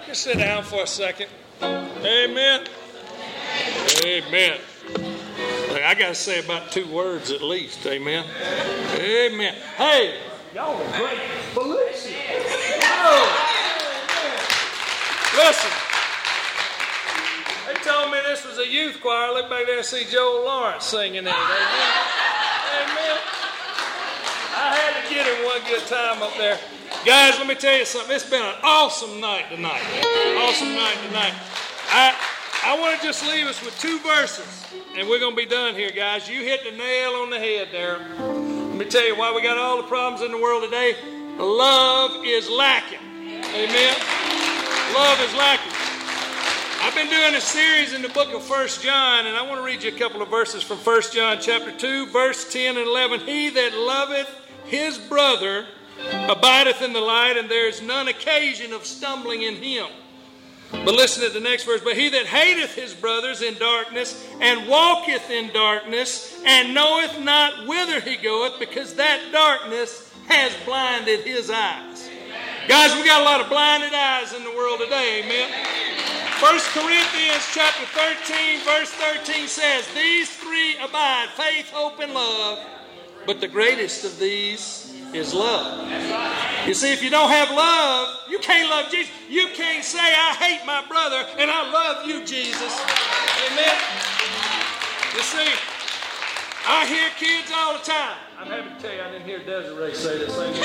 can sit down for a second. Amen. Amen. I got to say about two words at least. Amen. Amen. Hey, y'all are great. Felicia. Oh. Listen. They told me this was a youth choir. Look back there and see Joel Lawrence singing in it. Amen. Amen. I had to get him one good time up there. Guys, let me tell you something. It's been an awesome night tonight. Awesome night tonight. I I want to just leave us with two verses, and we're going to be done here, guys. You hit the nail on the head there. Let me tell you why we got all the problems in the world today. Love is lacking. Amen. Love is lacking. I've been doing a series in the book of First John, and I want to read you a couple of verses from First John chapter two, verse ten and eleven. He that loveth his brother abideth in the light, and there is none occasion of stumbling in him. But listen to the next verse. But he that hateth his brothers in darkness, and walketh in darkness, and knoweth not whither he goeth, because that darkness has blinded his eyes. Guys, we got a lot of blinded eyes in the world today, amen? First Corinthians chapter thirteen, verse thirteen says, these three abide, faith, hope, and love, but the greatest of these is love. You see, if you don't have love, you can't love Jesus. You can't say, I hate my brother, and I love you, Jesus. Amen? You see, I hear kids all the time. I'm happy to tell you, I didn't hear Desiree say this. Okay.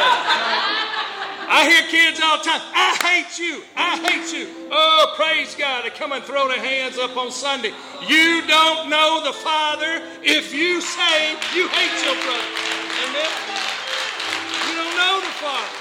I hear kids all the time, I hate you, I hate you. Oh, praise God, they come and throw their hands up on Sunday. You don't know the Father if you say you hate your brother. Amen? You don't know the Father.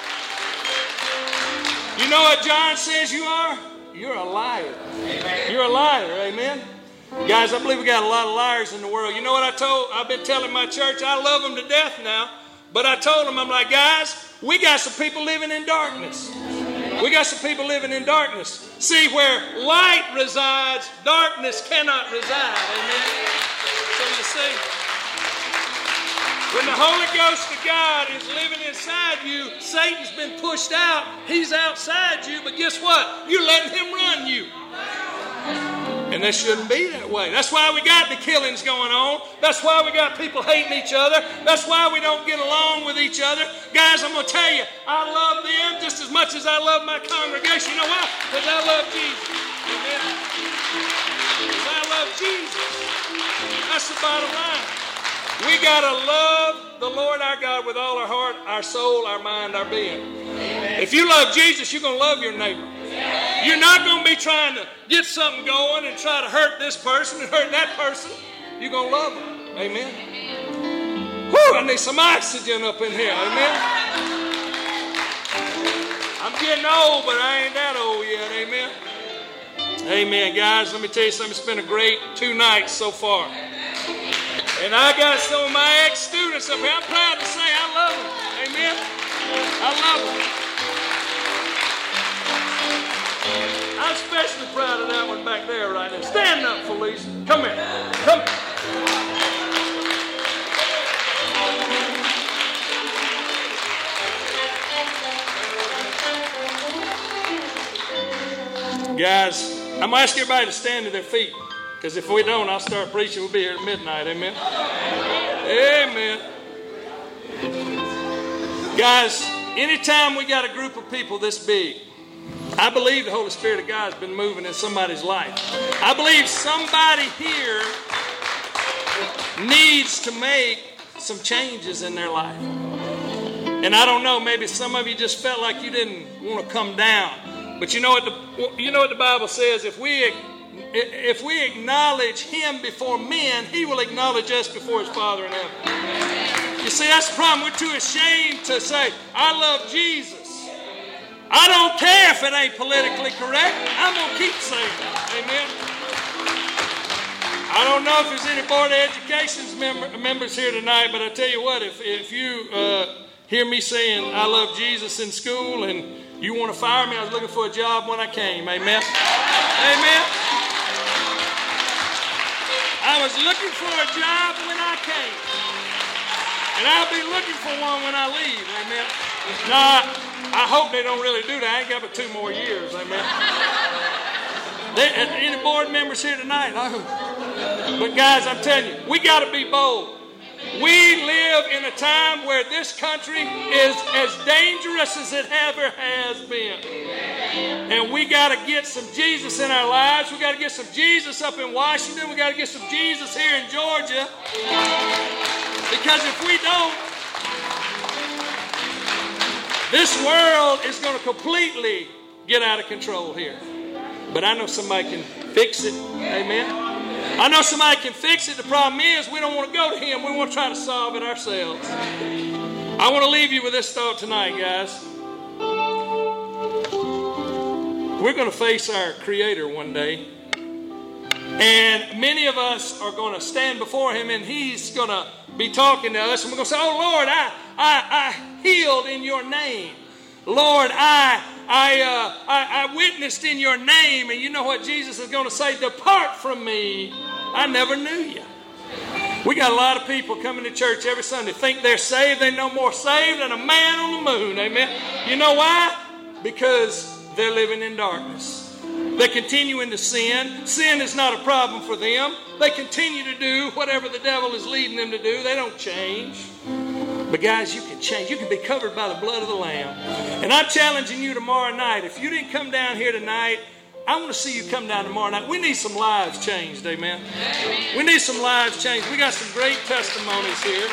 You know what John says you are? You're a liar. You're a liar, amen? Guys, I believe we got a lot of liars in the world. You know what I told, I've been telling my church, I love them to death now, but I told them, I'm like, guys, we got some people living in darkness. We got some people living in darkness. See, where light resides, darkness cannot reside, amen? So you see, when the Holy Ghost of God is living inside you, Satan's been pushed out. He's outside you, but guess what? You're letting him run you. And that shouldn't be that way. That's why we got the killings going on. That's why we got people hating each other. That's why we don't get along with each other. Guys, I'm going to tell you, I love them just as much as I love my congregation. You know why? Because I love Jesus. Amen. Because I love Jesus. That's the bottom line. We got to love the Lord our God with all our heart, our soul, our mind, our being. Amen. If you love Jesus, you're going to love your neighbor. You're not going to be trying to get something going and try to hurt this person and hurt that person. You're going to love them. Amen. Whew, I need some oxygen up in here. Amen. I'm getting old, but I ain't that old yet. Amen. Amen, guys. Let me tell you something. It's been a great two nights so far. And I got some of my ex-students up here. I'm proud to say I love them. Amen. I love them. I'm especially proud of that one back there right now. Stand up, Felicia. Come here. Come here. Guys, I'm going to ask everybody to stand to their feet. Because if we don't, I'll start preaching. We'll be here at midnight. Amen. Amen. Guys, anytime we got a group of people this big, I believe the Holy Spirit of God has been moving in somebody's life. I believe somebody here needs to make some changes in their life. And I don't know, maybe some of you just felt like you didn't want to come down. But you know what the, you know what the Bible says? If we, if we acknowledge Him before men, He will acknowledge us before His Father in heaven. You see, that's the problem. We're too ashamed to say, I love Jesus. I don't care if it ain't politically correct. I'm going to keep saying it. Amen. I don't know if there's any Board of Education member, members here tonight, but I tell you what, if, if you uh, hear me saying I love Jesus in school and you want to fire me, I was looking for a job when I came. Amen. Amen. I was looking for a job when I came. And I'll be looking for one when I leave. Amen. No, I, I hope they don't really do that. I ain't got but two more years. Amen. They, any board members here tonight? I hope. But guys, I'm telling you, we got to be bold. We live in a time where this country is as dangerous as it ever has been. And we got to get some Jesus in our lives. We got to get some Jesus up in Washington. We got to get some Jesus here in Georgia. Because if we don't, this world is going to completely get out of control here. But I know somebody can fix it. Amen. I know somebody can fix it. The problem is we don't want to go to him. We want to try to solve it ourselves. I want to leave you with this thought tonight, guys. We're going to face our Creator one day. And many of us are going to stand before him, and he's going to be talking to us. And we're going to say, oh, Lord, I, I, I healed in your name. Lord, I, I, uh, I, I witnessed in your name. And you know what Jesus is going to say? Depart from me. I never knew you. We got a lot of people coming to church every Sunday, think they're saved. They're no more saved than a man on the moon. Amen. You know why? Because they're living in darkness. They're continuing to sin. Sin is not a problem for them. They continue to do whatever the devil is leading them to do. They don't change. But guys, you can change. You can be covered by the blood of the Lamb. And I'm challenging you tomorrow night. If you didn't come down here tonight, I want to see you come down tomorrow night. We need some lives changed, amen? We need some lives changed. We got some great testimonies here.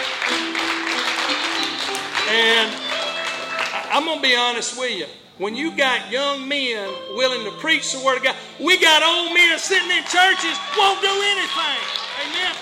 And I'm going to be honest with you. When you got young men willing to preach the Word of God, we got old men sitting in churches won't do anything. Amen?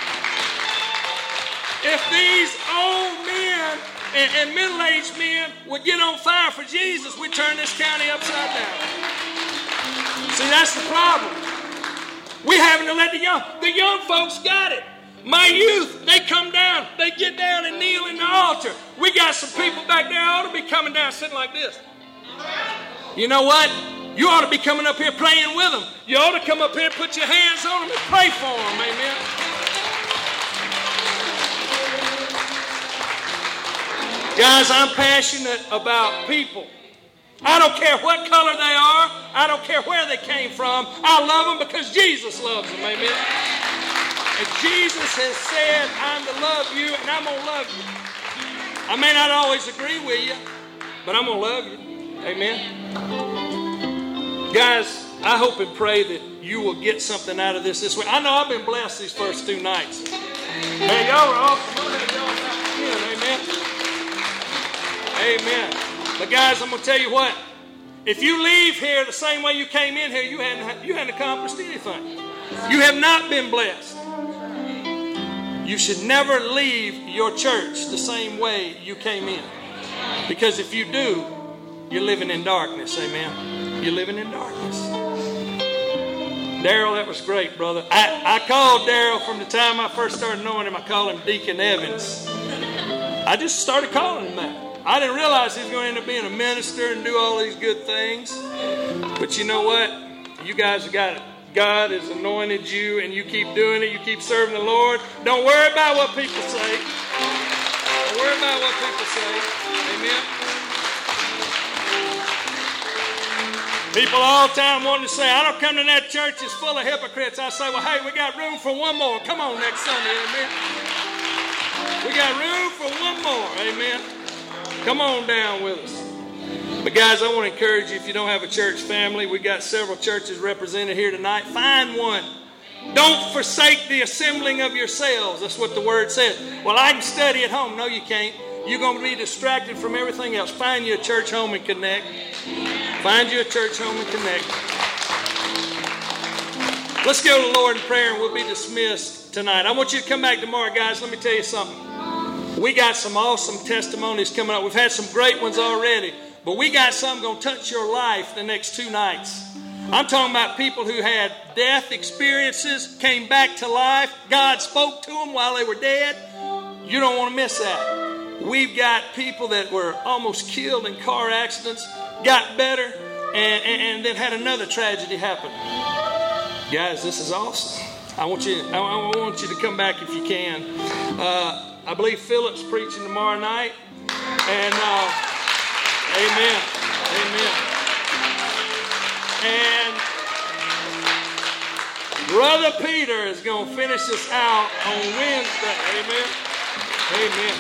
If these old men and, and middle-aged men would get on fire for Jesus, we'd turn this county upside down. See, that's the problem. We're having to let the young, the young folks got it. My youth, they come down, they get down and kneel in the altar. We got some people back there ought to be coming down sitting like this. You know what? You ought to be coming up here praying with them. You ought to come up here, put your hands on them and pray for them. Amen. Guys, I'm passionate about people. I don't care what color they are. I don't care where they came from. I love them because Jesus loves them. Amen. And Jesus has said, I'm to love you and I'm going to love you. I may not always agree with you, but I'm going to love you. Amen. Guys, I hope and pray that you will get something out of this this week. I know I've been blessed these first two nights. Man, y'all are awesome. Amen. Amen. But guys, I'm going to tell you what. If you leave here the same way you came in here, you hadn't, you hadn't accomplished anything. You have not been blessed. You should never leave your church the same way you came in. Because if you do, you're living in darkness. Amen. You're living in darkness. Daryl, that was great, brother. I, I called Daryl from the time I first started knowing him. I called him Deacon Evans. I just started calling him that. I didn't realize he was going to end up being a minister and do all these good things. But you know what? You guys have got it. God has anointed you and you keep doing it. You keep serving the Lord. Don't worry about what people say. Don't worry about what people say. Amen. People all the time wanting to say, I don't come to that church, it's full of hypocrites. I say, well, hey, we got room for one more. Come on next Sunday. Amen. We got room for one more. Amen. Come on down with us. But guys, I want to encourage you, if you don't have a church family, we got several churches represented here tonight. Find one. Don't forsake the assembling of yourselves. That's what the word says. Well, I can study at home. No, you can't. You're going to be distracted from everything else. Find you a church home and connect. Find you a church home and connect. Let's go to the Lord in prayer and we'll be dismissed tonight. I want you to come back tomorrow, guys. Let me tell you something. We got some awesome testimonies coming up. We've had some great ones already. But we got some going to touch your life the next two nights. I'm talking about people who had death experiences, came back to life. God spoke to them while they were dead. You don't want to miss that. We've got people that were almost killed in car accidents, got better, and, and, and then had another tragedy happen. Guys, this is awesome. I want you, I want you to come back if you can. Uh, I believe Philip's preaching tomorrow night. And uh, amen. Amen. And Brother Peter is going to finish us out on Wednesday. Amen. Amen.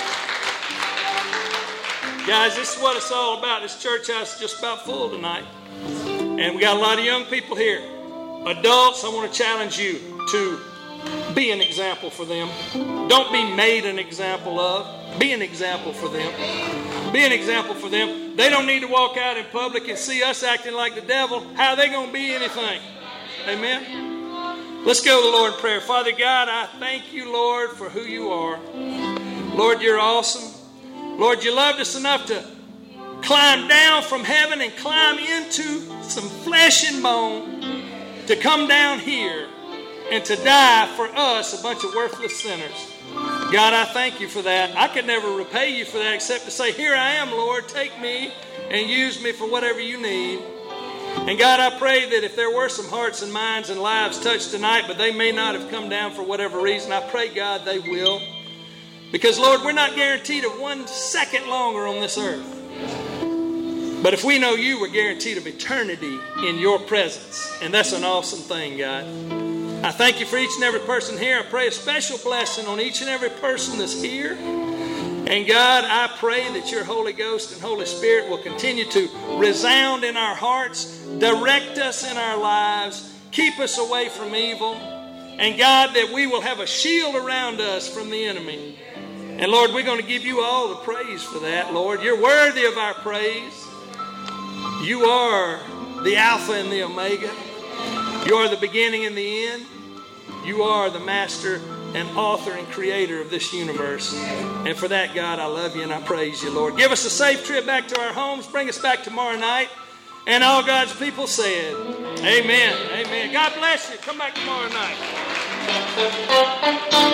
Guys, this is what it's all about. This church house is just about full tonight. And we got a lot of young people here. Adults, I want to challenge you to be an example for them. Don't be made an example of. Be an example for them. Be an example for them. They don't need to walk out in public and see us acting like the devil. How are they going to be anything? Amen? Let's go to the Lord in prayer. Father God, I thank you, Lord, for who you are. Lord, you're awesome. Lord, you loved us enough to climb down from heaven and climb into some flesh and bone to come down here and to die for us, a bunch of worthless sinners. God, I thank you for that. I could never repay you for that except to say, here I am, Lord, take me and use me for whatever you need. And God, I pray that if there were some hearts and minds and lives touched tonight, but they may not have come down for whatever reason, I pray, God, they will. Because, Lord, we're not guaranteed of one second longer on this earth. But if we know you, we're guaranteed of eternity in your presence. And that's an awesome thing, God. I thank you for each and every person here. I pray a special blessing on each and every person that's here. And God, I pray that your Holy Ghost and Holy Spirit will continue to resound in our hearts, direct us in our lives, keep us away from evil. And God, that we will have a shield around us from the enemy. And Lord, we're going to give you all the praise for that, Lord. You're worthy of our praise. You are the Alpha and the Omega. You are the beginning and the end. You are the master and author and creator of this universe. And for that, God, I love you and I praise you, Lord. Give us a safe trip back to our homes. Bring us back tomorrow night. And all God's people said, amen. Amen. God bless you. Come back tomorrow night.